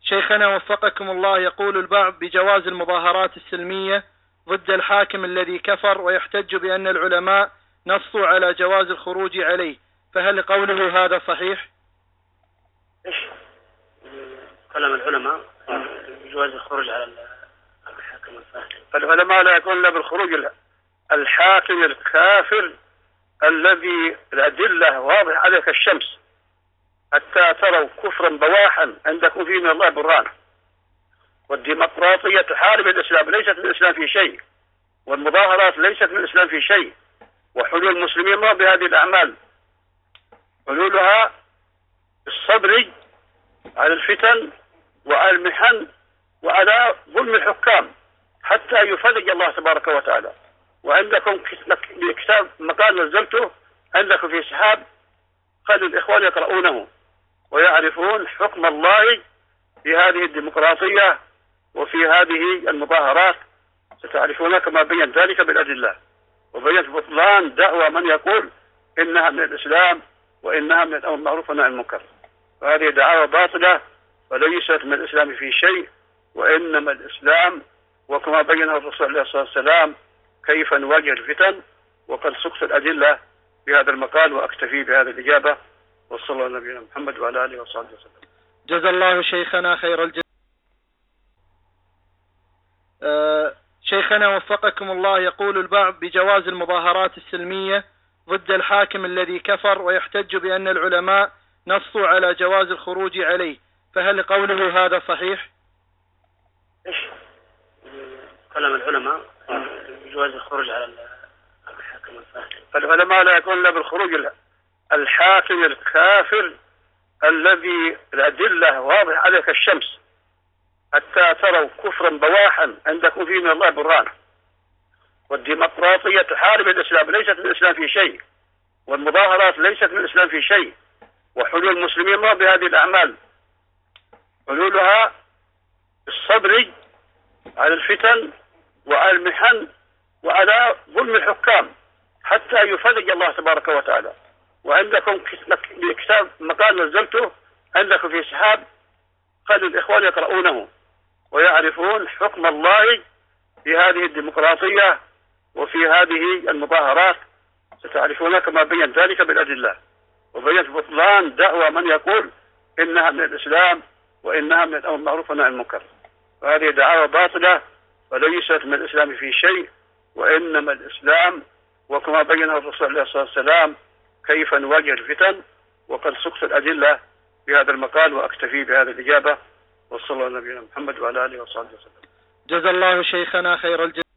شيخنا وفقكم الله، يقول البعض بجواز المظاهرات السلمية ضد الحاكم الذي كفر، ويحتج بأن العلماء نصوا على جواز الخروج عليه، فهل قوله هذا صحيح؟ ايش كلام العلماء بجواز الخروج على الحاكم الفاسد؟ العلماء لا يقولون الا بالخروج الحاكم الكافر الذي الأدلة واضح عليه كالشمس، حتى تروا كفرا بواحا عندكم فيه من الله برهان. والديمقراطية تحارب الإسلام، ليست من الإسلام في شيء، والمظاهرات ليست من الإسلام في شيء، وحلول المسلمين ما بهذه الأعمال، حلولها الصبر على الفتن وعلى المحن وعلى ظلم الحكام حتى يفرج الله تبارك وتعالى. وعندكم كتاب مقال نزلته عندكم في سحاب، خلوا الإخوان يقرؤونه ويعرفون حكم الله في هذه الديمقراطية وفي هذه المظاهرات، ستعرفون كما بين ذلك بالأدلة، وبين بطلان دعوى من يقول إنها من الإسلام وإنها من الأمر بالمعروف والنهي عن المنكر. وهذه دعاوى باطلة وليست من الإسلام في شيء، وإنما الإسلام وكما بينه الرسول عليه الصلاة والسلام كيف نواجه الفتن، وقد سقت الأدلة بهذا المقال، وأكتفي بهذه الإجابة، وصلى الله على نبينا محمد وعلى آله وصحبه وسلم. جزا الله شيخنا خير الجزاء. شيخنا وفقكم الله، يقول البعض بجواز المظاهرات السلمية ضد الحاكم الذي كفر، ويحتج بأن العلماء نصوا على جواز الخروج عليه، فهل قوله هذا صحيح؟ ايش كلام العلماء بجواز الخروج على الحاكم الفاسد؟ العلماء لا يقولون الا بالخروج الحاكم الكافر الذي الأدلة واضح عليه كالشمس، حتى تروا كفرا بواحا عندكم فيه من الله برهان. والديمقراطية تحارب الإسلام، ليست من الإسلام في شيء، والمظاهرات ليست من الإسلام في شيء، وحلول المسلمين ما بهذه الأعمال، حلولها الصبر على الفتن وعلى المحن وعلى ظلم الحكام حتى يفرج الله تبارك وتعالى. وعندكم كتاب مقال نزلته عندكم في سحاب، خلوا الإخوان يقرؤونه ويعرفون حكم الله في هذه الديمقراطية وفي هذه المظاهرات، ستعرفون كما بين ذلك بالأدلة، وبين بطلان دعوى من يقول إنها من الإسلام وإنها من الأمر بالمعروف والنهي عن المنكر. وهذه دعاوى باطلة وليست من الإسلام في شيء، وإنما الإسلام وكما بينه الرسول عليه الصلاة والسلام كيف نواجه الفتن، وقد سقت الأدلة بهذا المقال، وأكتفي بهذه الإجابة، وصلى الله على نبينا محمد وعلى آله وصحبه وسلم. جزا الله شيخنا خير الجزاء.